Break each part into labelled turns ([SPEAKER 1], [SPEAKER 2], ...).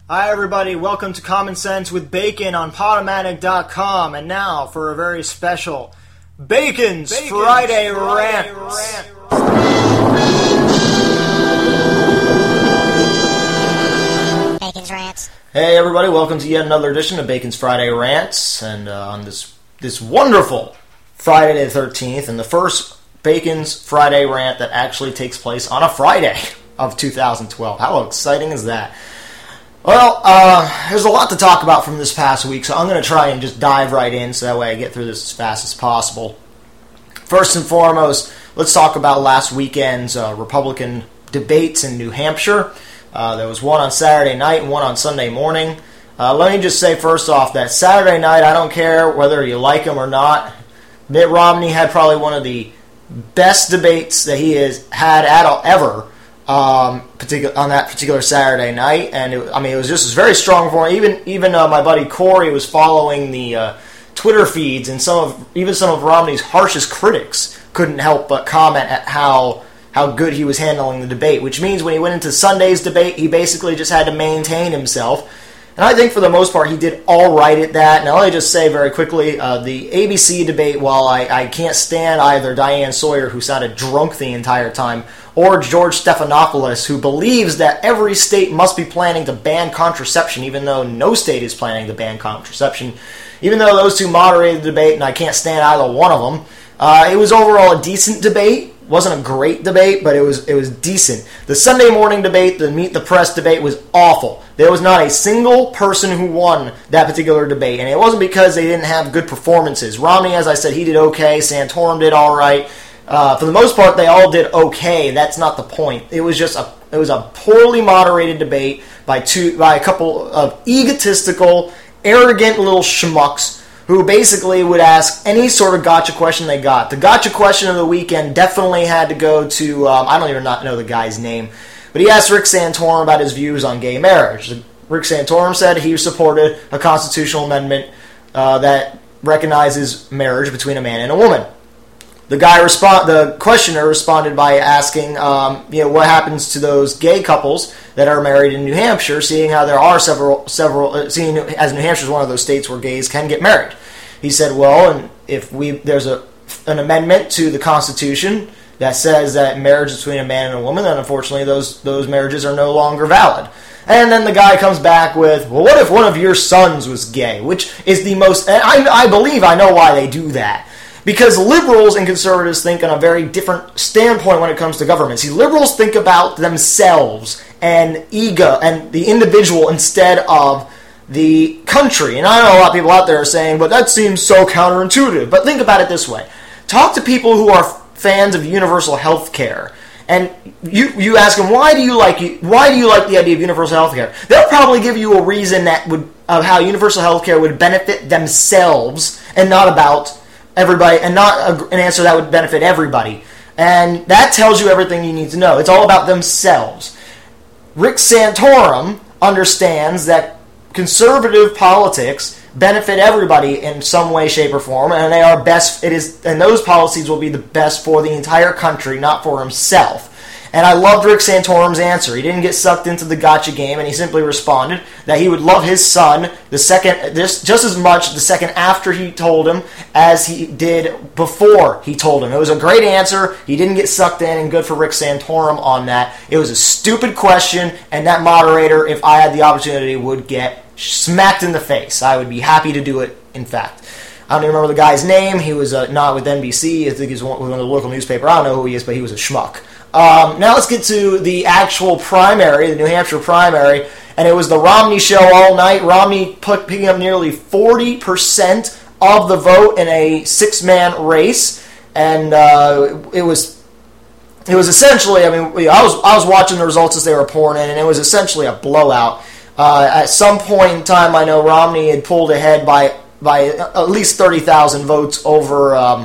[SPEAKER 1] Hi everybody, welcome to Common Sense with Bacon on Podomatic.com, and now for a very special Bacon's Friday Rant.
[SPEAKER 2] Bacon's Rants.
[SPEAKER 1] Hey everybody, welcome to yet another edition of Bacon's Friday Rants, and on this wonderful Friday the 13th, and the first Bacon's Friday Rant that actually takes place on a Friday of 2012. How exciting is that? Well, there's a lot to talk about from this past week, so I'm going to try and just dive right in so that way I get through this as fast as possible. First and foremost, let's talk about last weekend's Republican debates in New Hampshire. There was one on Saturday night and one on Sunday morning. Let me just say first off that Saturday night, I don't care whether you like him or not, Mitt Romney had probably one of the best debates that he has had ever. On that particular Saturday night, and it was just very strong for him. Even my buddy Corey was following the Twitter feeds, and some of Romney's harshest critics couldn't help but comment at how good he was handling the debate. Which means when he went into Sunday's debate, he basically just had to maintain himself. And I think for the most part, he did all right at that. Now, let me just say very quickly, the ABC debate, while I can't stand either Diane Sawyer, who sounded drunk the entire time, or George Stephanopoulos, who believes that every state must be planning to ban contraception, even though no state is planning to ban contraception. Even though those two moderated the debate, and I can't stand either one of them, it was overall a decent debate. Wasn't a great debate, but it was decent. The Sunday morning debate, the Meet the Press debate, was awful. There was not a single person who won that particular debate, and it wasn't because they didn't have good performances. Romney, as I said, he did okay. Santorum did all right. For the most part, they all did okay. That's not the point. It was a poorly moderated debate by a couple of egotistical, arrogant little schmucks who basically would ask any sort of gotcha question they got. The gotcha question of the weekend definitely had to go to, I don't even know the guy's name, but he asked Rick Santorum about his views on gay marriage. Rick Santorum said he supported a constitutional amendment that recognizes marriage between a man and a woman. The questioner responded by asking, what happens to those gay couples that are married in New Hampshire, seeing how there are seeing as New Hampshire is one of those states where gays can get married. He said, well, and if there's an amendment to the Constitution that says that marriage is between a man and a woman, then unfortunately those marriages are no longer valid. And then the guy comes back with, well, what if one of your sons was gay? Which is the most, and I believe I know why they do that. Because liberals and conservatives think on a very different standpoint when it comes to government. See, liberals think about themselves and ego and the individual instead of the country. And I know a lot of people out there are saying, but that seems so counterintuitive. But think about it this way. Talk to people who are fans of universal health care. And you ask them, why do you like the idea of universal health care? They'll probably give you a reason of how universal health care would benefit themselves and not about everybody, and not an answer that would benefit everybody. And that tells you everything you need to know. It's all about themselves. Rick Santorum understands that conservative politics benefit everybody in some way, shape, or form, and they are best. And those policies will be the best for the entire country, not for himself. And I loved Rick Santorum's answer. He didn't get sucked into the gotcha game, and he simply responded that he would love his son just as much the second after he told him as he did before he told him. It was a great answer. He didn't get sucked in, and good for Rick Santorum on that. It was a stupid question, and that moderator, if I had the opportunity, would get smacked in the face. I would be happy to do it, in fact. I don't even remember the guy's name. He was not with NBC. I think he was with one of the local newspaper. I don't know who he is, but he was a schmuck. Now let's get to the actual primary, the New Hampshire primary, and it was the Romney show all night. Romney picking up nearly 40% of the vote in a six-man race, and it was essentially, I was watching the results as they were pouring in, and it was essentially a blowout. At some point in time, I know Romney had pulled ahead by at least 30,000 votes over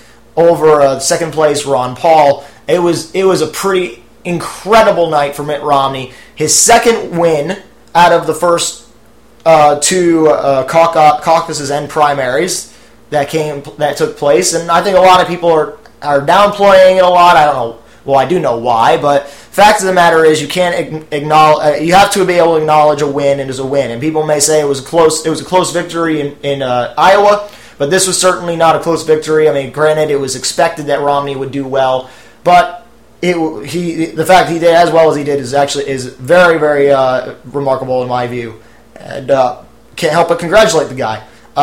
[SPEAKER 1] second place Ron Paul. It was a pretty incredible night for Mitt Romney. His second win out of the first two caucuses and primaries that took place, and I think a lot of people are downplaying it a lot. I don't know Well, I do know why, but fact of the matter is you can't acknowledge. You have to be able to acknowledge a win and is a win. And people may say it was a close victory in Iowa, but this was certainly not a close victory. I mean, granted, it was expected that Romney would do well, but the fact he did as well as he did is very, very remarkable in my view, and can't help but congratulate the guy.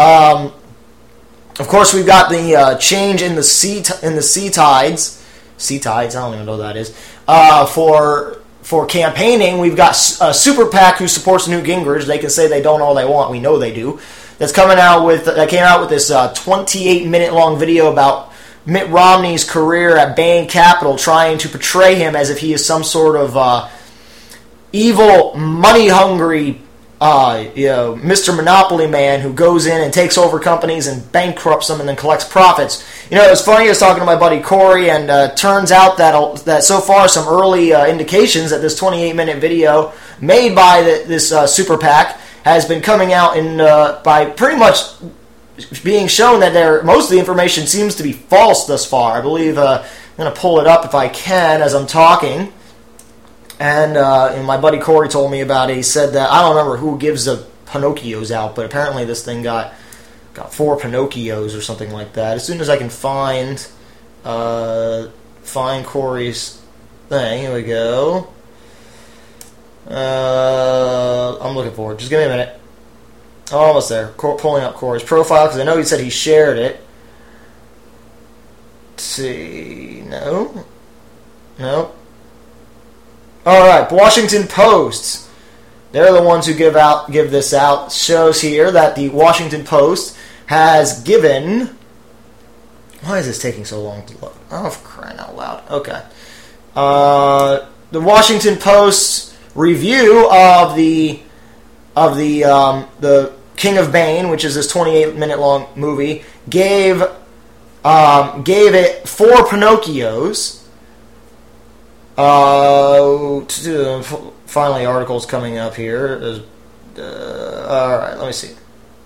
[SPEAKER 1] Of course, we've got the change in the sea tides. Sea tides, I don't even know what that is. For campaigning, we've got a super PAC who supports Newt Gingrich. They can say they don't all they want. We know they do. That came out with this 28-minute long video about Mitt Romney's career at Bain Capital, trying to portray him as if he is some sort of evil, money-hungry, Mr. Monopoly man who goes in and takes over companies and bankrupts them and then collects profits. You know, it was funny. I was talking to my buddy Corey, and turns out that so far some early indications that this 28-minute video made by this super PAC has been coming out by pretty much being shown that most of the information seems to be false thus far. I believe I'm going to pull it up if I can as I'm talking. And my buddy Corey told me about it. He said that, I don't remember who gives the Pinocchios out, but apparently this thing got 4 Pinocchios or something like that. As soon as I can find Corey's thing, here we go. I'm looking for it. Just give me a minute. Almost there. Pulling up Corey's profile because I know he said he shared it. Let's see. No. All right. Washington Post. They're the ones who give this out. Shows here that the Washington Post has given. Why is this taking so long to load? Oh, for crying out loud. Okay. The Washington Post's review of the King of Bain, which is this 28-minute long movie, gave it 4 Pinocchios. Finally, articles coming up here. All right, let me see.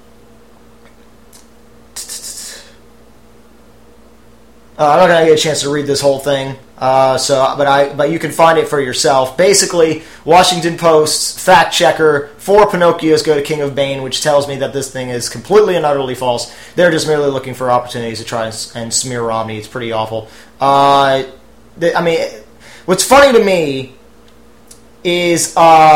[SPEAKER 1] I'm not going to get a chance to read this whole thing, but you can find it for yourself. Basically, Washington Post's fact checker, 4 Pinocchios go to King of Bain, which tells me that this thing is completely and utterly false. They're just merely looking for opportunities to try and smear Romney. It's pretty awful. I mean, what's funny to me is,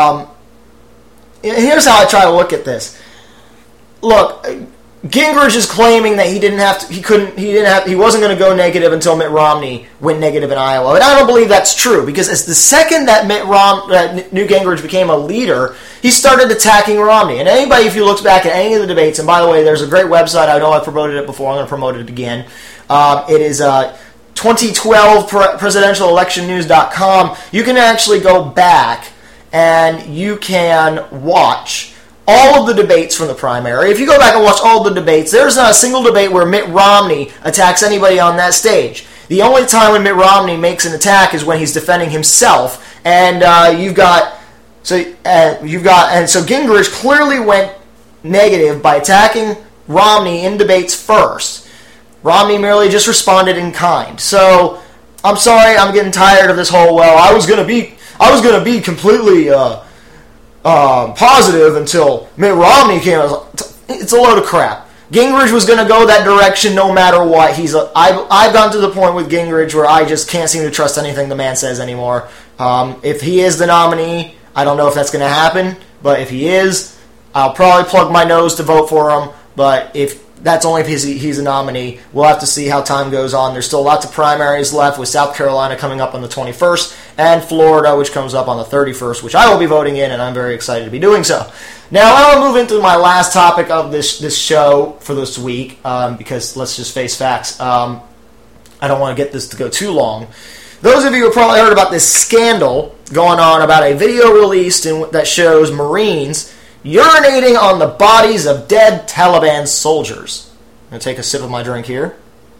[SPEAKER 1] here's how I try to look at this. Look, Gingrich is claiming that he wasn't going to go negative until Mitt Romney went negative in Iowa. And I don't believe that's true, because it's the second that Newt Gingrich became a leader, he started attacking Romney. And anybody, if you look back at any of the debates, and by the way, there's a great website, I know I've promoted it before, I'm going to promote it again. It is 2012 presidentialectionnews.com. You can actually go back and you can watch all of the debates from the primary. If you go back and watch all the debates, there's not a single debate where Mitt Romney attacks anybody on that stage. The only time when Mitt Romney makes an attack is when he's defending himself. And so Gingrich clearly went negative by attacking Romney in debates first. Romney merely just responded in kind. So I'm sorry, I'm getting tired of this whole, well, I was gonna be completely positive until Mitt Romney came. It's a load of crap. Gingrich was going to go that direction no matter what. I've gotten to the point with Gingrich where I just can't seem to trust anything the man says anymore. If he is the nominee, I don't know if that's going to happen, but if he is, I'll probably plug my nose to vote for him. But if that's only if he's a nominee. We'll have to see how time goes on. There's still lots of primaries left, with South Carolina coming up on the 21st, and Florida, which comes up on the 31st, which I will be voting in, and I'm very excited to be doing so. Now, I'll move into my last topic of this show for this week, because let's just face facts. I don't want to get this to go too long. Those of you who probably heard about this scandal going on about a video released that shows Marines urinating on the bodies of dead Taliban soldiers. I'm going to take a sip of my drink here.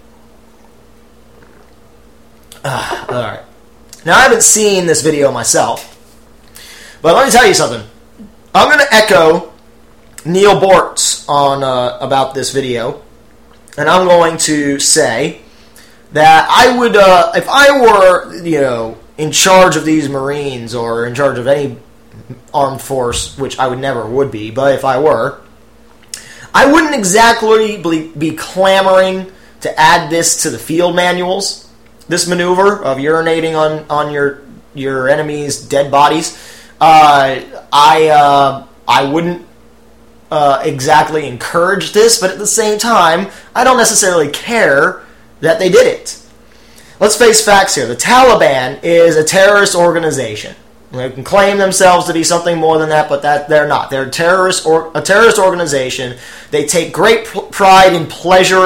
[SPEAKER 1] Alright. Now, I haven't seen this video myself, but let me tell you something. I'm going to echo Neil Bortz on about this video, and I'm going to say that I would, if I were, in charge of these Marines or in charge of any armed force, which I would be, but if I were, I wouldn't exactly be clamoring to add this to the field manuals, this maneuver of urinating on your enemy's dead bodies. I wouldn't exactly encourage this, but at the same time, I don't necessarily care that they did it. Let's face facts here. The Taliban is a terrorist organization. They can claim themselves to be something more than that, but that they're not. They're a terrorist organization. They take great pride in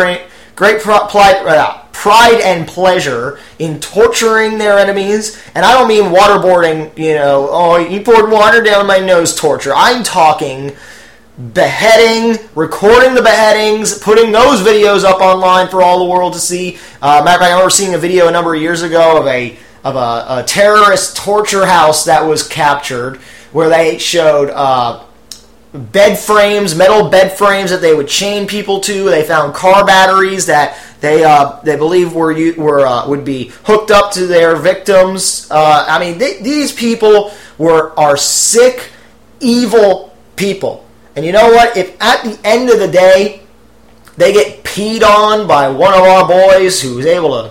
[SPEAKER 1] pride and pleasure in torturing their enemies. And I don't mean waterboarding, you poured water down my nose torture. I'm talking beheading, recording the beheadings, putting those videos up online for all the world to see. Matter of fact, I remember seeing a video a number of years ago of a terrorist torture house that was captured, where they showed metal bed frames that they would chain people to. They found car batteries that they believe would be hooked up to their victims. These people are sick, evil people. And you know what? If at the end of the day they get peed on by one of our boys who was able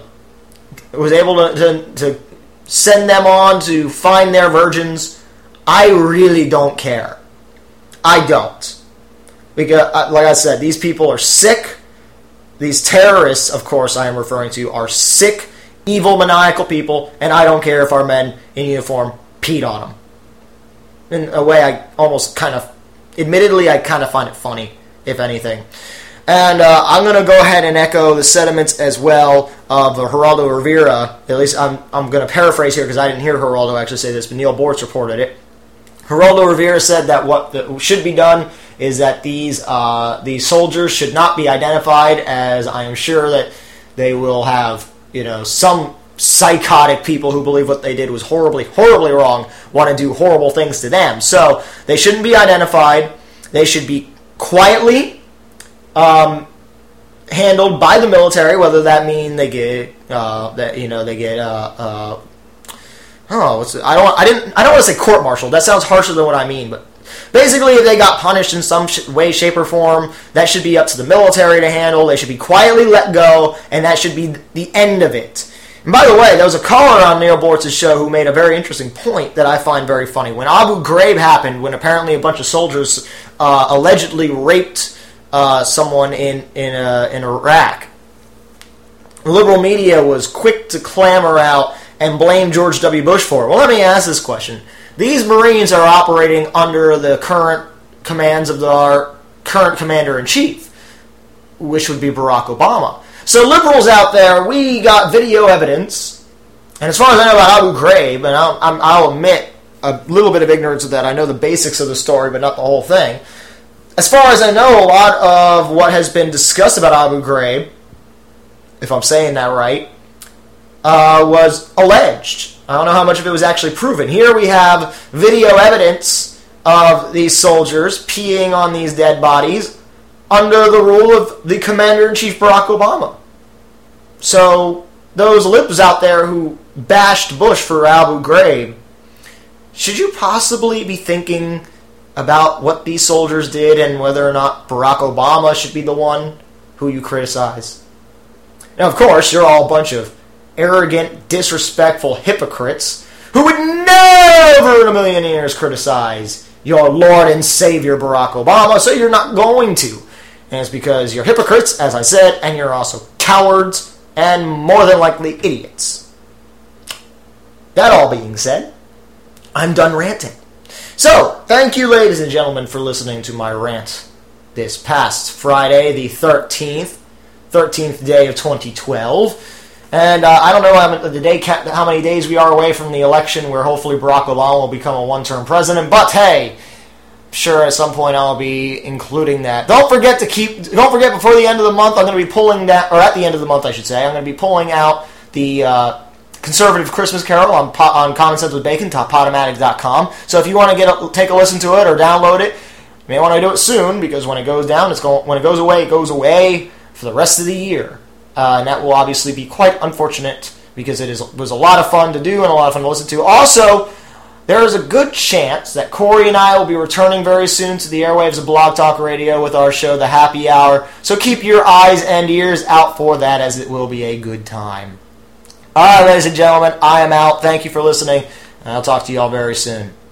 [SPEAKER 1] to send them on to find their virgins, I really don't care. I don't. Because, like I said, these people are sick. These terrorists, of course, I am referring to, are sick, evil, maniacal people, and I don't care if our men in uniform peed on them. In a way, admittedly, I kind of find it funny, if anything. And I'm going to go ahead and echo the sentiments as well of Geraldo Rivera. At least I'm going to paraphrase here because I didn't hear Geraldo actually say this, but Neil Bortz reported it. Geraldo Rivera said that what should be done is that these soldiers should not be identified, as I am sure that they will have some psychotic people who believe what they did was horribly, horribly wrong want to do horrible things to them. So they shouldn't be identified. They should be quietly handled by the military, whether that mean they get I don't want to say court-martialed. That sounds harsher than what I mean, but basically if they got punished in some way, shape, or form, that should be up to the military to handle. They should be quietly let go, and that should be the end of it. And by the way, there was a caller on Neil Bortz's show who made a very interesting point that I find very funny. When Abu Ghraib happened, when apparently a bunch of soldiers allegedly raped someone in Iraq, liberal media was quick to clamor out and blame George W. Bush for it. Well, let me ask this question. These Marines are operating under the current commands of our current Commander-in-Chief, which would be Barack Obama. So liberals out there, we got video evidence, and as far as I know about Abu Ghraib, and I'll admit a little bit of ignorance of that. I know the basics of the story, but not the whole thing. As far as I know, a lot of what has been discussed about Abu Ghraib, if I'm saying that right, was alleged. I don't know how much of it was actually proven. Here we have video evidence of these soldiers peeing on these dead bodies under the rule of the Commander-in-Chief Barack Obama. So those libs out there who bashed Bush for Abu Ghraib, should you possibly be thinking about what these soldiers did and whether or not Barack Obama should be the one who you criticize? Now, of course, you're all a bunch of arrogant, disrespectful hypocrites who would never in a million years criticize your Lord and Savior Barack Obama, so you're not going to. And it's because you're hypocrites, as I said, and you're also cowards and more than likely idiots. That all being said, I'm done ranting. So, thank you, ladies and gentlemen, for listening to my rant this past Friday, the 13th day of 2012. And I don't know how many days we are away from the election where hopefully Barack Obama will become a one-term president. But hey, sure, at some point I'll be including that. Don't forget before the end of the month, I'm going to be pulling that, or at the end of the month I should say, I'm going to be pulling out the Conservative Christmas Carol on Common Sense with Bacon, Podomatic.com. So if you want to take a listen to it or download it, you may want to do it soon, because when it goes away, it goes away for the rest of the year. And that will obviously be quite unfortunate because was a lot of fun to do and a lot of fun to listen to. Also, there is a good chance that Corey and I will be returning very soon to the airwaves of Blog Talk Radio with our show, The Happy Hour. So keep your eyes and ears out for that, as it will be a good time. All right, ladies and gentlemen, I am out. Thank you for listening, and I'll talk to you all very soon.